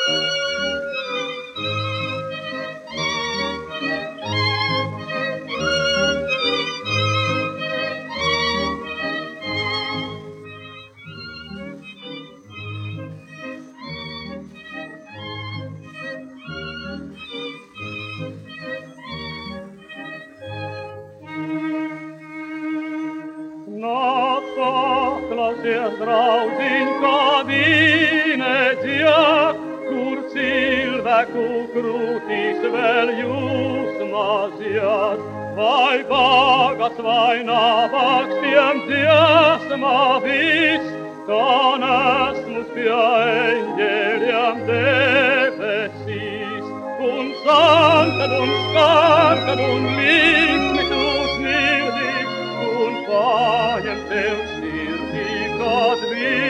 Drauzinka Venezia, kur cilvēku krūtīs vēl jūs mazjāt, vai bagāts, vai nabaks, tiem dziesmā viss, tā nesmus pie eņģeļiem debesīs, un skan, kad un līksmi tu smirdīs, un paņem tev kad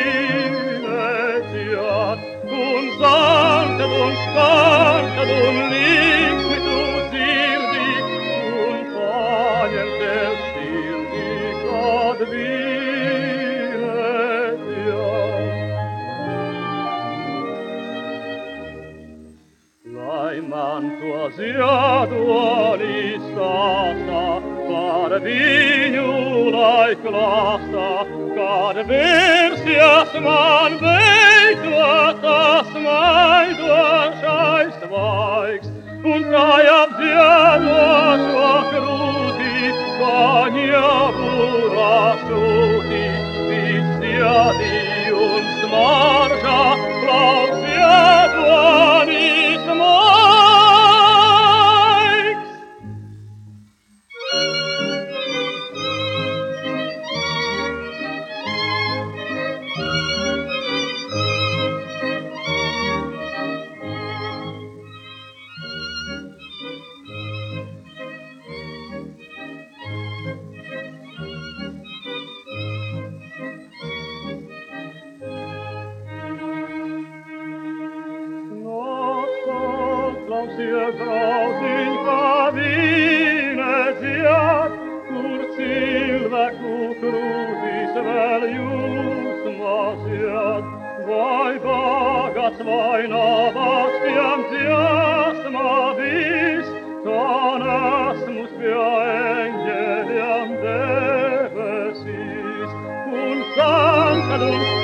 Venezia, un skan, kad un līksmi tu dzirdi, un paņem tev sirdī, kad Venezia. Lai man to ziedoni stāstā, par viņu lai klāstā, kad versies man beidzotās maidošais svaigs, un kā apdziedošo krūtī, kā ņēmurā šūtī, viss siedī un smaržā, klaus ziedonis maigs. Klausies, drauziņka Venezia, kur cilvēku krūtīs vēl jūs mazjāt, vai bagāts, vai nabaks, tiem dziesmā viss, kā nesmus pie eņģeļiem debesīs, un skan, kad un